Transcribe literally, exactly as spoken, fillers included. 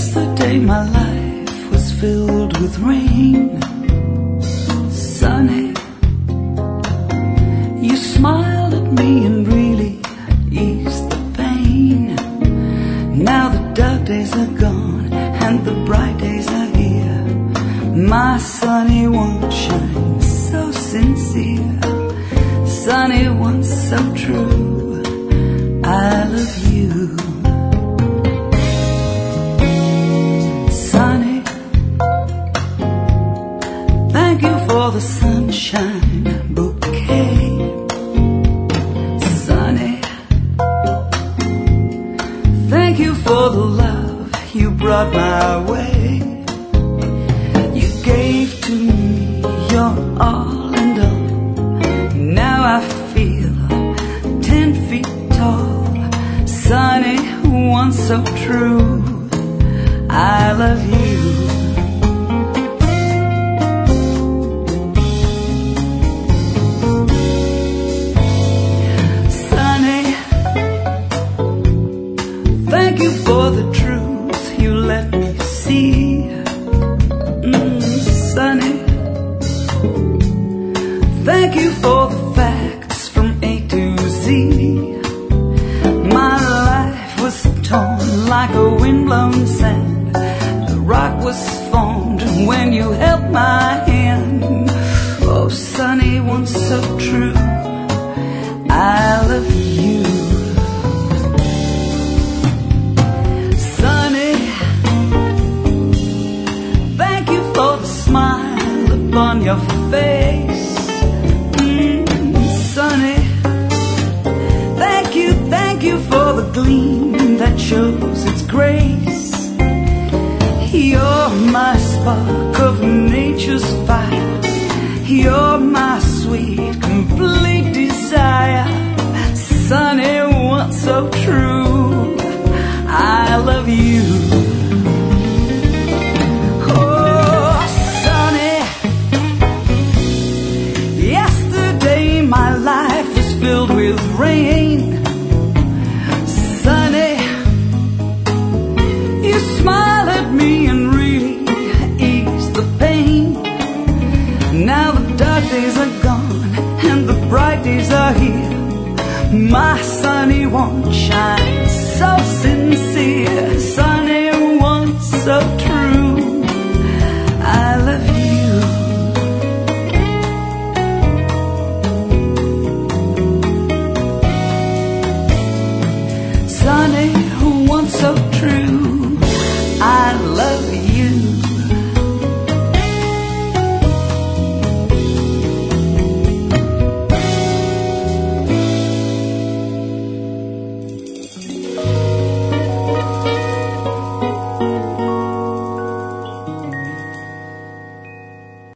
Yesterday my life was filled with rain. Sunny, you smiled at me and really eased the pain. Now the dark days are gone and the bright days are here. My sunny one shines so sincere, sunny one so true. I love you. Sunny, thank you for the sunshine bouquet. Sunny, thank you for the love you brought my way. You gave to me your all and all. Now I feel ten feet tall. Sunny, one so true. I love you. Sunny, thank you for the truth you let me see. Mm, sunny, thank you for the facts from A to Z. My life was torn like a windblown sand. The rock was formed when you held my hand. Oh, sunny one so true. I love you. Sunny, thank you for the smile upon your face. Mm, sunny, thank you, thank you for the gleam that shows its grace. You're my spark of nature's fire. You're my sweet, complete desire. Sunny, one so true. I love you. Oh, sunny, yesterday my life was filled with rain. Sunny, you smile at me and really ease the pain. Now the dark days are gone and the bright days are here. My sunny one shines so sincere, sunny one so true.